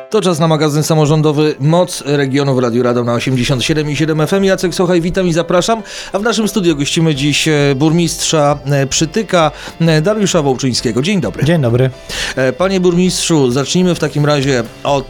To czas na magazyn samorządowy Moc Regionu w Radiu Radom na 87,7 FM. Jacek Sochaj, witam i zapraszam. A w naszym studiu gościmy dziś burmistrza Przytyka, Dariusza Wołczyńskiego. Dzień dobry. Dzień dobry. Panie burmistrzu, zacznijmy w takim razie od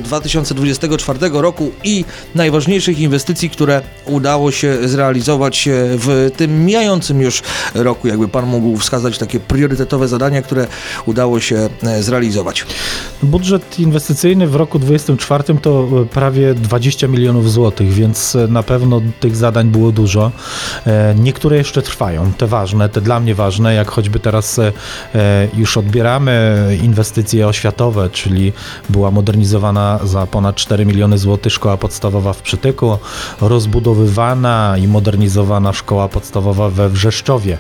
2024 roku i najważniejszych inwestycji, które udało się zrealizować w tym mijającym już roku. Jakby pan mógł wskazać takie priorytetowe zadania, które udało się zrealizować. Budżet inwestycyjny w roku 2024 to prawie 20 milionów złotych, więc na pewno tych zadań było dużo. Niektóre jeszcze trwają, te ważne, te dla mnie ważne, jak choćby teraz już odbieramy inwestycje oświatowe, czyli była modernizowana za ponad 4 miliony złotych szkoła podstawowa w Przytyku, rozbudowywana i modernizowana szkoła podstawowa we Wrzeszczowie.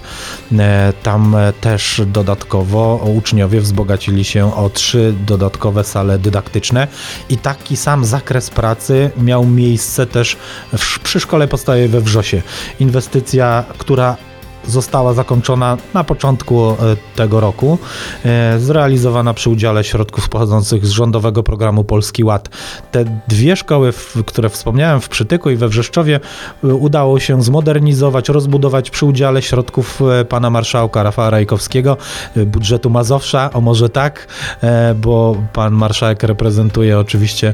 Tam też dodatkowo uczniowie wzbogacili się o 3 dodatkowe sale dydaktyczne i taki sam zakres pracy miał miejsce też przy szkole podstawowej we Wrzosie. Inwestycja, która została zakończona na początku tego roku, zrealizowana przy udziale środków pochodzących z rządowego programu Polski Ład. Te dwie szkoły, które wspomniałem, w Przytyku i we Wrzeszczowie, udało się zmodernizować, rozbudować przy udziale środków pana marszałka Rafała Rajkowskiego, budżetu Mazowsza, o może tak, bo pan marszałek reprezentuje oczywiście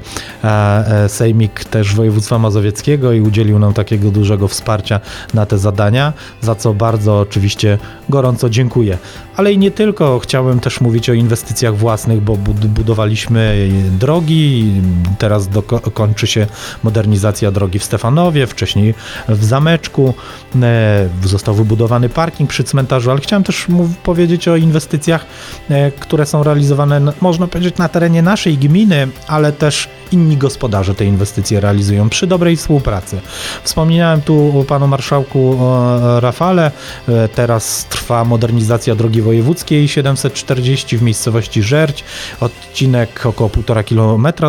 sejmik też województwa mazowieckiego i udzielił nam takiego dużego wsparcia na te zadania, za co bardzo oczywiście gorąco dziękuję. Ale i nie tylko, chciałem też mówić o inwestycjach własnych, bo budowaliśmy drogi, teraz kończy się modernizacja drogi w Stefanowie, wcześniej w Zameczku, został wybudowany parking przy cmentarzu, ale chciałem też powiedzieć o inwestycjach, które są realizowane, można powiedzieć, na terenie naszej gminy, ale też inni gospodarze te inwestycje realizują przy dobrej współpracy. Wspomniałem tu o panu marszałku Rafale, teraz trwa modernizacja drogi wojewódzkiej 740 w miejscowości Żerć. Odcinek około 1,5 kilometra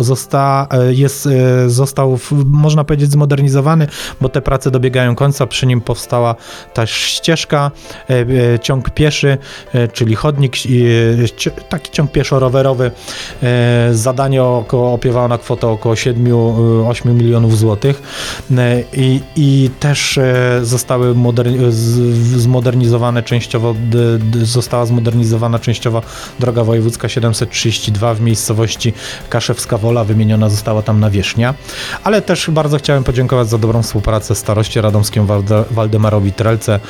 został, można powiedzieć, zmodernizowany, bo te prace dobiegają końca. Przy nim powstała też ścieżka, ciąg pieszy, czyli chodnik, taki ciąg pieszo-rowerowy. Zadanie opiewało na kwotę około 7-8 milionów złotych i też została zmodernizowana częściowo droga wojewódzka 732 w miejscowości Kaszewska Wola, wymieniona została tam nawierzchnia, ale też bardzo chciałem podziękować za dobrą współpracę staroscie radomskiemu Waldemarowi Trelce.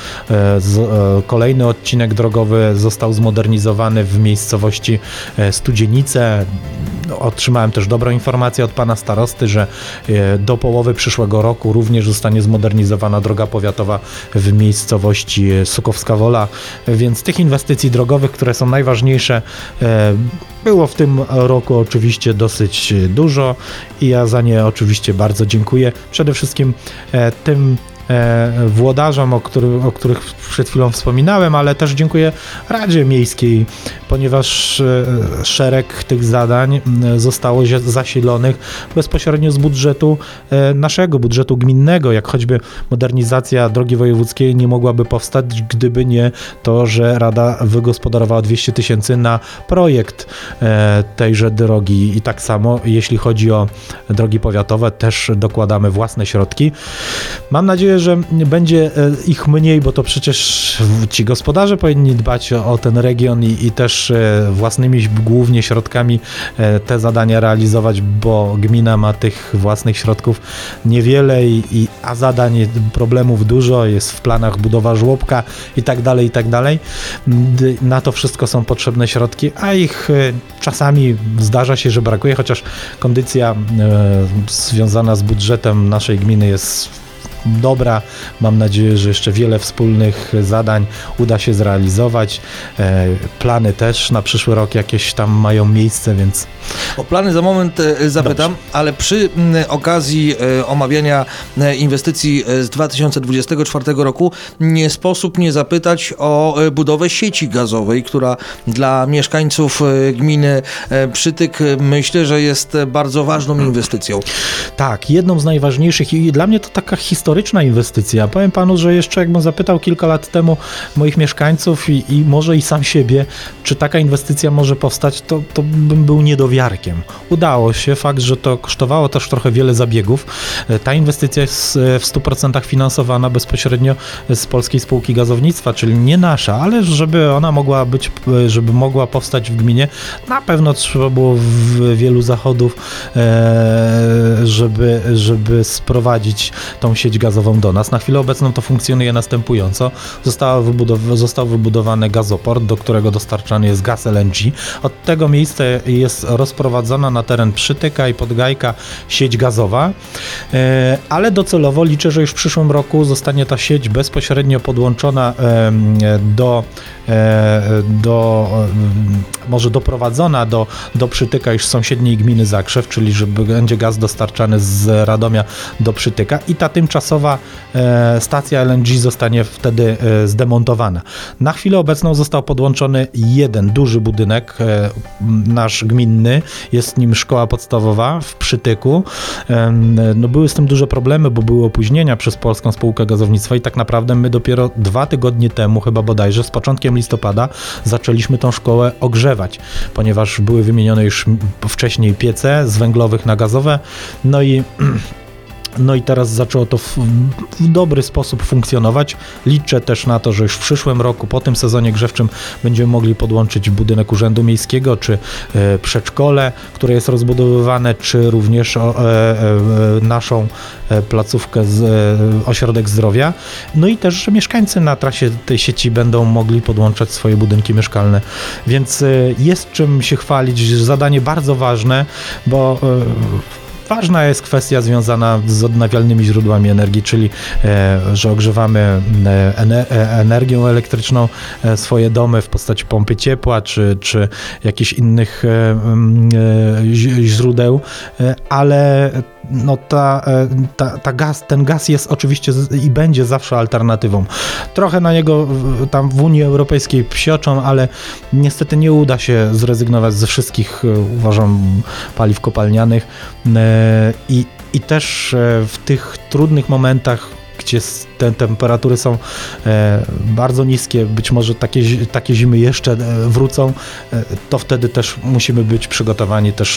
Kolejny odcinek drogowy został zmodernizowany w miejscowości Studzienice. Otrzymałem też dobrą informację od pana starosty, że do połowy przyszłego roku również zostanie zmodernizowana droga powiatowa w miejscowości Sukowska Wola, więc tych inwestycji drogowych, które są najważniejsze, było w tym roku oczywiście dosyć dużo i ja za nie oczywiście bardzo dziękuję. Przede wszystkim tym włodarzom, o których przed chwilą wspominałem, ale też dziękuję Radzie Miejskiej, ponieważ szereg tych zadań zostało zasilonych bezpośrednio z budżetu naszego, budżetu gminnego, jak choćby modernizacja drogi wojewódzkiej nie mogłaby powstać, gdyby nie to, że Rada wygospodarowała 200 000 na projekt tejże drogi i tak samo jeśli chodzi o drogi powiatowe, też dokładamy własne środki. Mam nadzieję, że będzie ich mniej, bo to przecież ci gospodarze powinni dbać o ten region i też własnymi głównie środkami te zadania realizować, bo gmina ma tych własnych środków niewiele, a zadań, problemów dużo, jest w planach budowa żłobka i tak dalej, i tak dalej. Na to wszystko są potrzebne środki, a ich czasami zdarza się, że brakuje, chociaż kondycja związana z budżetem naszej gminy jest dobra. Mam nadzieję, że jeszcze wiele wspólnych zadań uda się zrealizować. Plany też na przyszły rok jakieś tam mają miejsce, więc... O plany za moment zapytam, dobrze. Ale przy okazji omawiania inwestycji z 2024 roku nie sposób nie zapytać o budowę sieci gazowej, która dla mieszkańców gminy Przytyk, myślę, że jest bardzo ważną inwestycją. Tak, jedną z najważniejszych i dla mnie to taka historia historyczna inwestycja. Powiem panu, że jeszcze jakbym zapytał kilka lat temu moich mieszkańców i może i sam siebie, czy taka inwestycja może powstać, to bym był niedowiarkiem. Udało się, fakt, że to kosztowało też trochę wiele zabiegów. Ta inwestycja jest w 100% finansowana bezpośrednio z Polskiej Spółki Gazownictwa, czyli nie nasza, ale żeby ona mogła być, żeby mogła powstać w gminie, na pewno trzeba było wielu zachodów, żeby sprowadzić tą sieć gazową do nas. Na chwilę obecną to funkcjonuje następująco. Został wybudowany gazoport, do którego dostarczany jest gaz LNG. Od tego miejsca jest rozprowadzona na teren Przytyka i Podgajka sieć gazowa, ale docelowo liczę, że już w przyszłym roku zostanie ta sieć bezpośrednio podłączona może doprowadzona do Przytyka już sąsiedniej gminy Zakrzew, czyli żeby będzie gaz dostarczany z Radomia do Przytyka i ta tymczasowa stacja LNG zostanie wtedy zdemontowana. Na chwilę obecną został podłączony jeden duży budynek, nasz gminny, jest nim szkoła podstawowa w Przytyku. No były z tym duże problemy, bo były opóźnienia przez Polską Spółkę Gazownictwa i tak naprawdę my dopiero 2 tygodnie temu, chyba bodajże, z początkiem listopada zaczęliśmy tą szkołę ogrzewać, ponieważ były wymienione już wcześniej piece z węglowych na gazowe, no i teraz zaczęło to w dobry sposób funkcjonować. Liczę też na to, że już w przyszłym roku, po tym sezonie grzewczym, będziemy mogli podłączyć budynek Urzędu Miejskiego, czy przedszkole, które jest rozbudowywane, czy również naszą placówkę, ośrodek zdrowia. No i też, że mieszkańcy na trasie tej sieci będą mogli podłączać swoje budynki mieszkalne. Więc jest czym się chwalić. Zadanie bardzo ważne, bo ważna jest kwestia związana z odnawialnymi źródłami energii, czyli że ogrzewamy energią elektryczną swoje domy w postaci pompy ciepła czy jakichś innych źródeł, ale no ten gaz jest oczywiście i będzie zawsze alternatywą. Trochę na niego tam w Unii Europejskiej psioczą, ale niestety nie uda się zrezygnować ze wszystkich, uważam, paliw kopalnianych i też w tych trudnych momentach, gdzie te temperatury są bardzo niskie, być może takie zimy jeszcze wrócą, to wtedy też musimy być przygotowani też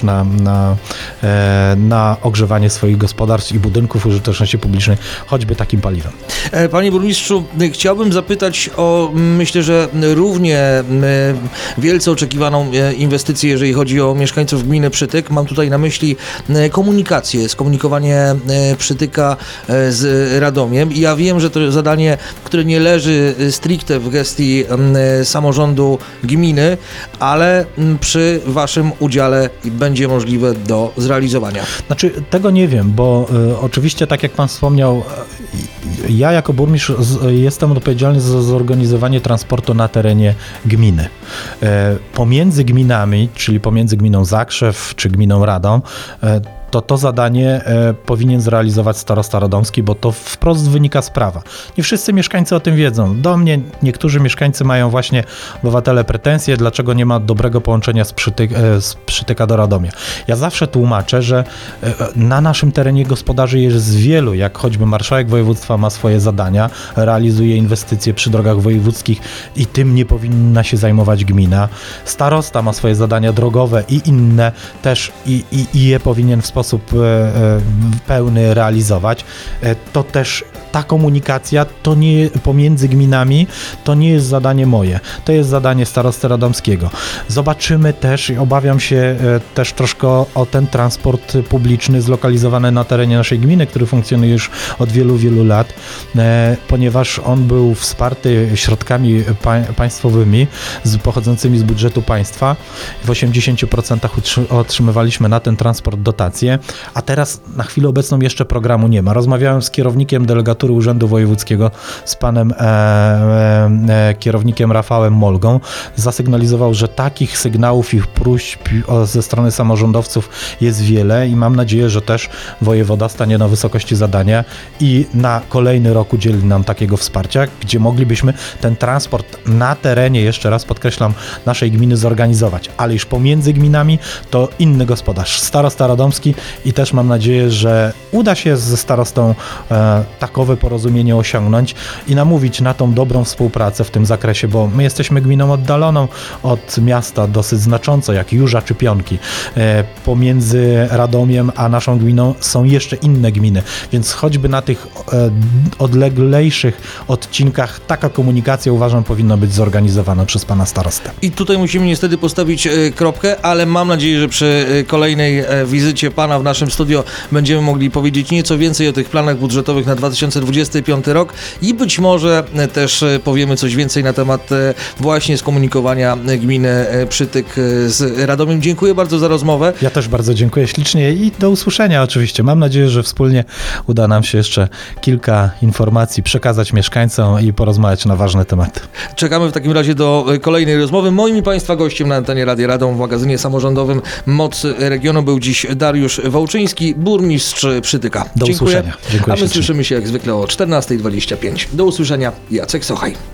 na ogrzewanie swoich gospodarstw i budynków użyteczności publicznej, choćby takim paliwem. Panie burmistrzu, chciałbym zapytać o, myślę, że równie wielce oczekiwaną inwestycję, jeżeli chodzi o mieszkańców gminy Przytyk. Mam tutaj na myśli komunikację, skomunikowanie Przytyka z Radomiem. I ja wiem, że to zadanie, które nie leży stricte w gestii samorządu gminy, ale przy waszym udziale będzie możliwe do zrealizowania. Znaczy, tego nie wiem, bo oczywiście, tak jak pan wspomniał, ja jako burmistrz jestem odpowiedzialny za zorganizowanie transportu na terenie gminy. Pomiędzy gminami, czyli pomiędzy gminą Zakrzew czy gminą Radom, to zadanie powinien zrealizować starosta radomski, bo to wprost wynika z prawa. Nie wszyscy mieszkańcy o tym wiedzą. Do mnie niektórzy mieszkańcy mają właśnie, obywatele, pretensje, dlaczego nie ma dobrego połączenia z Przytyka do Radomia. Ja zawsze tłumaczę, że na naszym terenie gospodarzy jest wielu, jak choćby marszałek województwa ma swoje zadania, realizuje inwestycje przy drogach wojewódzkich i tym nie powinna się zajmować gmina. Starosta ma swoje zadania drogowe i inne też i je powinien w sposób pełny realizować. To też ta komunikacja to nie pomiędzy gminami, to nie jest zadanie moje, to jest zadanie starosty radomskiego. Zobaczymy też i obawiam się też troszkę o ten transport publiczny zlokalizowany na terenie naszej gminy, który funkcjonuje już od wielu, wielu lat, ponieważ on był wsparty środkami państwowymi pochodzącymi z budżetu państwa. W 80% otrzymywaliśmy na ten transport dotacje, a teraz na chwilę obecną jeszcze programu nie ma. Rozmawiałem z kierownikiem delegatury Prokuratury Urzędu Wojewódzkiego z panem kierownikiem Rafałem Molgą zasygnalizował, że takich sygnałów i próśb ze strony samorządowców jest wiele i mam nadzieję, że też wojewoda stanie na wysokości zadania i na kolejny rok udzieli nam takiego wsparcia, gdzie moglibyśmy ten transport na terenie, jeszcze raz podkreślam, naszej gminy zorganizować, ale już pomiędzy gminami to inny gospodarz, starosta radomski i też mam nadzieję, że uda się ze starostą takowe porozumienie osiągnąć i namówić na tą dobrą współpracę w tym zakresie, bo my jesteśmy gminą oddaloną od miasta dosyć znacząco, jak Jurza czy Pionki. Pomiędzy Radomiem a naszą gminą są jeszcze inne gminy, więc choćby na tych odleglejszych odcinkach taka komunikacja, uważam, powinna być zorganizowana przez pana starostę. I tutaj musimy niestety postawić kropkę, ale mam nadzieję, że przy kolejnej wizycie pana w naszym studio będziemy mogli powiedzieć nieco więcej o tych planach budżetowych na 2025 rok i być może też powiemy coś więcej na temat właśnie skomunikowania gminy Przytyk z Radomiem. Dziękuję bardzo za rozmowę. Ja też bardzo dziękuję ślicznie i do usłyszenia oczywiście. Mam nadzieję, że wspólnie uda nam się jeszcze kilka informacji przekazać mieszkańcom i porozmawiać na ważne tematy. Czekamy w takim razie do kolejnej rozmowy. Moim i państwa gościem na antenie Radia Radom w magazynie samorządowym Moc Regionu był dziś Dariusz Wołczyński, burmistrz Przytyka. Do usłyszenia. Dziękuję A my ślicznie. słyszymy się jak zwykle o 14:25. Do usłyszenia. Jacek Sochaj.